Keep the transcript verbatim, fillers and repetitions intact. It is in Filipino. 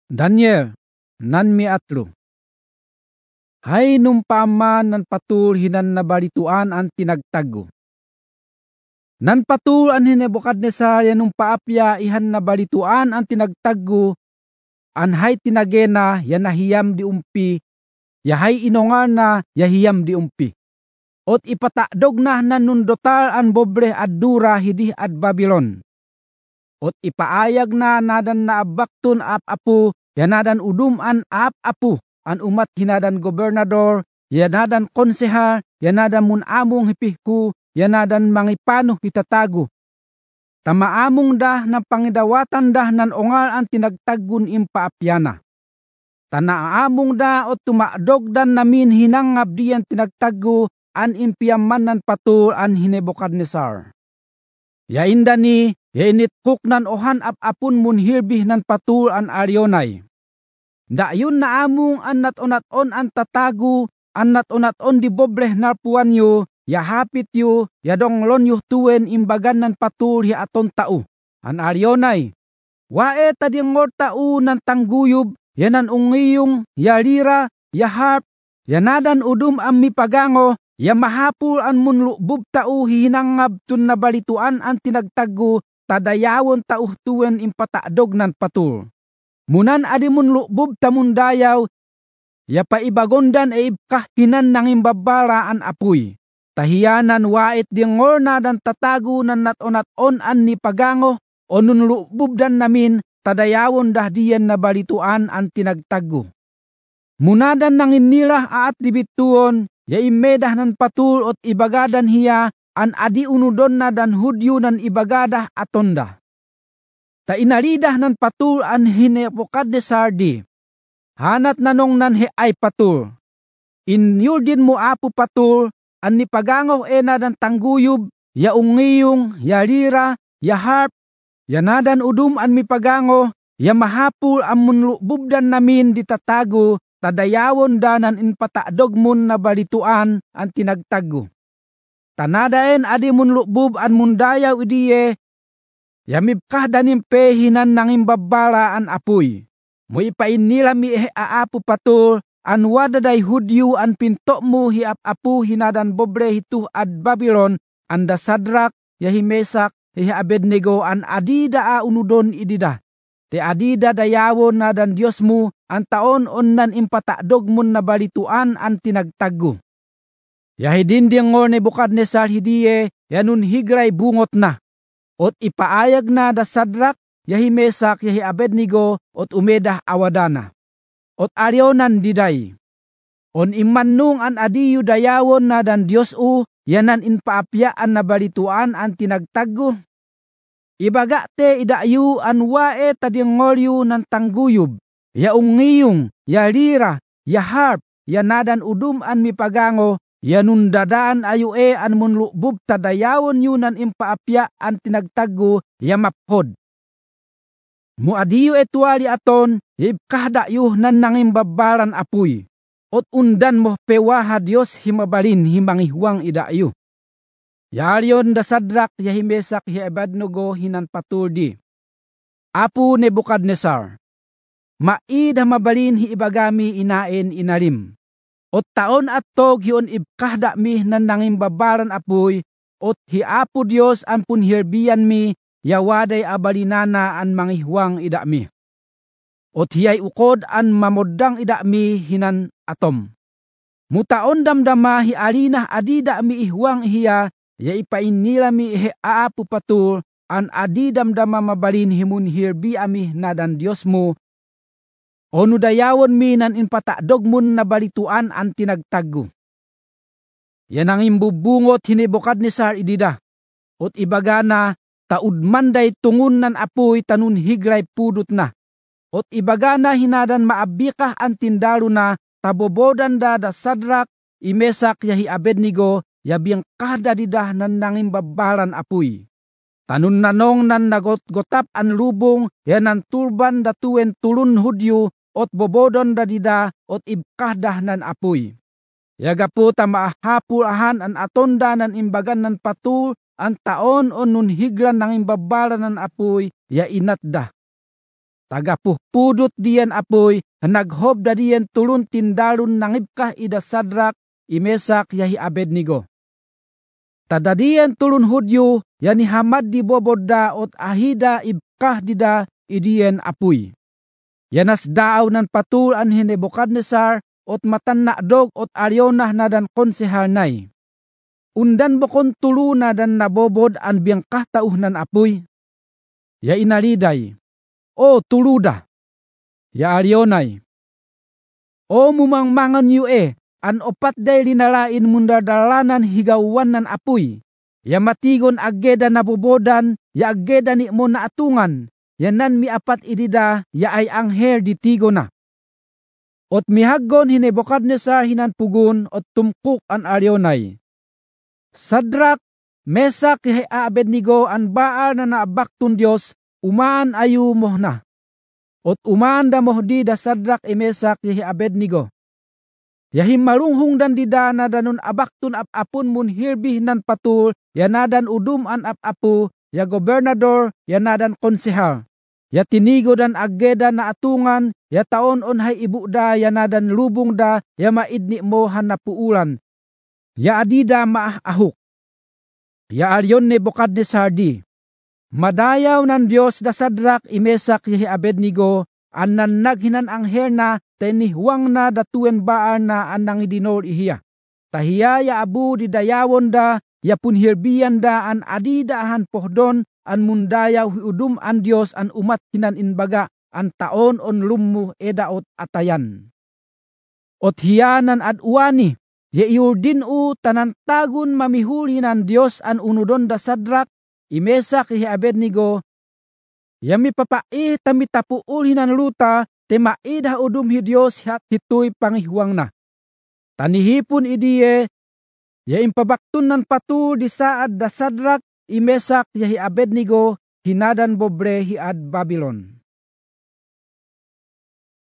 Daniel, nan mi atlo. Hay numpaman nan patul hinan nabalituan ang tinagtago. Nan patul an Nebukadnesar yan numpaapya ihan nabalituan ang tinagtago, an hay tinagena yan nahiyam di umpi, yahay inongar na yahiyam di umpi. Ot ipatakdog na nanundotal an bobre addura hidi ad Babylon. Ot ipaayag na nadan na abaktun ap-apu, yanadan udum an ap-apu, an umat hinadan gobernador, yanadan konsehal, yanadan munamong hipihku, yanadan mangipano hitatago. Tamaamong dah ng pangidawatan dah nan ongal ang tinagtagun impaapyana. Tanaamong da o tumadog dan namin hinangab diyan tinagtago an impiyaman nan patul an Nebukadnesar. Yainda ni, yainit kuknan ohan ap-apun mun hirbih nan patul an Arionay. Da yun na among an nat-onat-on an tatago, an nat-onat-on di bobreh narpuan yu, yahapit yu, yadonglon yu tuen imbagan nan patul hi aton tao. An Arionay, wae tadingor tao nan tangguyub, yanan ungiyong, yalira, yaharp, yanadan udum ang mipagango, ya mahapul an munlubub tao hinangab tun nabalituan ang tinagtago, tadayawon tao tuen impatadog nan patul. Munan adi munlubub tamundayaw, ya paibagondan e ibkah hinan nang imbabara an apuy. Tahiyanan wait dingor na dan tatago nan natonat-on an ni pagango, o nunlubub dan namin, tadayawon dah diyan nabalituan ang tinagtago. Munadan nang inilah aat dibituon, ya imedah nan patul ot ibagadan hiya, an adi unudon na dan hudyo nan ibagadah atonda. Ta inalidah nan patul an Nebukadnesar di. Hanat nanong nan he ay patul. Inyuldin mo apo patul, an nipagangoh e na dan tangguyub, ya ungiyong, ya lira, ya harp, ya nadan udum an mipagangoh, ya mahapul ang munlububdan namin ditatago, tadayawon danan inpatadog mun na balituan ang tinagtago. Tanadaen adi munlubub an mundayaw idiye, yamibkah danimpe hinan nangimbabara an apuy. Mo ipain nila mi eh aapu patul, an wadaday hudyo an pinto mo hi ap-apu hinadan bobre hituh ad Babylon, anda Sadrak, yahimesak, hi Abednego an adida a unudon idida. Te adida dayawon na dan Diyos mo, ang taon onnan impatadog mun na balituan ang tinagtago. Yahidinding ngor Nebukadnesar hidiye, yanun higray bungot na. Ot ipaayag na da Sadrak, yahimesak, yahi Abednego, ot umedah awadana. Ot aryonan diday. On imannung an adiyu dayawon na dan Diyos u, yanan inpaapyaan na balituan ang tinagtago. Ibaga te idayu an wae tadingolyu ng tangguyub, ya ungiyong, ya lira, ya harp, ya nadan udum an mipagango, ya nundadaan ayu e an munlubub tadayawon yu nan impaapya an tinagtago, ya maphod. Muadiyo etuali aton, ibkahda yu nan nangimbabaran apuy, ot undan mo pewaha Diyos himabalin himangihwang idayu. Yaryon da Sadrak, yahimesak, hi Abednego hinan patuldi. Apo Nebukadnesar, maida mabalin hi ibagami inain inalim. Ot taon at tog hiyon ibkahda mi nan nangimbabaran apuy, ot hi Apo Diyos an punhirbiyan mi, yawaday abalinana an mangihwang idami. Ot hiyay ukod an mamoddang idami hinan atom. Mutaon damdama hi alinah adida mi ihwang hiya, ya ipain nila mi he aapu patul, an adi damdama mabalin himun hirbi ami nadan Diyos mo, o nudayawon mi nan inpatadog mun na balituan ang tinagtago. Yan ang imbubungot hi Nebukadnesar idida, ot ibagana, taudmanday tungun nan apoy tanun higray pudot na, ot ibagana hinadan maabikah ang tindalo na, tabobodan da da Sadrak, imesak yahi Abednego, yabiyang kada didah nan nangimbabaran apuy. Tanun nanong nan nagot-gotap an lubong, yanan turban da tuen tulun hudyo, ot bobodon da dida, ot ibkahdah nan apuy. Yagapu ta maahapulahan an atonda nan imbagan nan patul, ang taon o nun higlan nangimbabaran nan apuy, ya inatda. Tagapuhpudot diyan apoy, naghob da diyan tulun tindalon nangibkah ida Sadrak, Imesak, yahi Abednego. Tadadiyan tulun Hudyo, yani hamad di bobodda ot ahida ibkah dida idiyan apoy. Yanas daaw nan patul an Nebukadnesar ot matan dog ot aryonah na dan konsehal nay. Undan bokon tulu na dan nabobod an biyangkah tauh nan apoy. Ya inaliday, o tuluda. Ya aryonay, o mumangmangan yu e, an opat day linalain munda dalanan higawan nan apoy. Ya matigon ageda nabobodan, ya ageda ni mo na atungan. Yanan mi apat idida, ya ay angher di tigo na. Ot mihaggon hi Nebukadnesar hinan pugun, ot tumkuk an aryonay. Sadrak, Mesak, yahi Abednego, an baal na naabaktun Diyos, umaan ayu moh na. Ot umaan da moh di da Sadrak, Mesak, yahi Abednego. Yahi marunghung dan dida na danun abaktun ap-apun mun hirbih nan patul, yanadan udum an ap-apu, ya gobernador, yanadan konsehal. Ya tinigo dan ageda na atungan, ya taon on hay ibu da, yanadan lubong da, ya maidni mo hanapuulan. Ya adida maah ahuk. Ya aryon Nebukadnesar di. Madayaw nan Diyos da Sadrak, Imesak, yahi Abednego, anan naghinan angher na, tenihwang na datuen baal na anang idinor ihiya. Tahiya ya abu di dayawon da, ya punhirbiyan da an adida ahan pohdon, an mundayaw hiudum an Diyos an umat hinan inbaga, an taon on lummu edaot atayan. Ot hiyanan ad uwani, ya iurdin u tanantagun mamihuli nan Diyos an unudon da Sadrak, Imesak, yahi Abednego, yami papai tamitapuul hinan luta, temaid ha udum hi Diyos hat hitoy pangihwang na. Tanihipon idiye, ya impabaktun nan patul di saad da Sadrak, Imesak, yahi Abednego, hinadan bobre hiad Babylon.